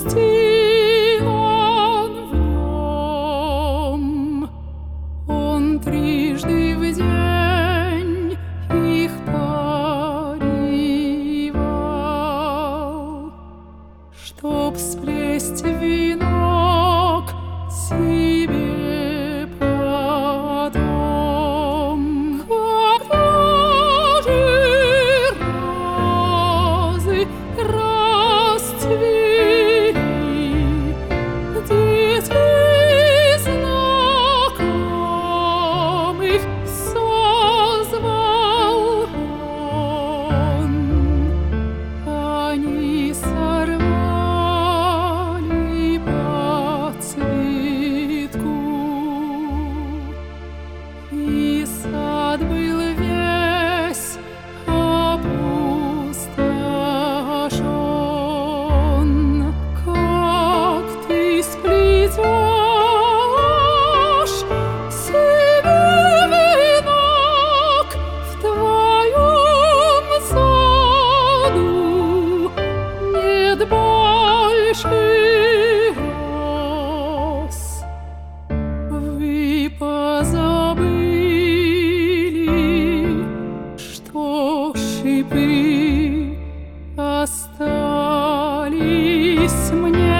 грустил он в нем. Он трижды в день их поривал, чтоб сплесть венок себе потом. Когда же розы расцвели, детей знакомых созвал он. Они сорвали по цветку, и сад был весь опустошен. Как ты сплетешь себе венок в твоем саду, нет больше роз. Вы позабыли, что шипы остались мне.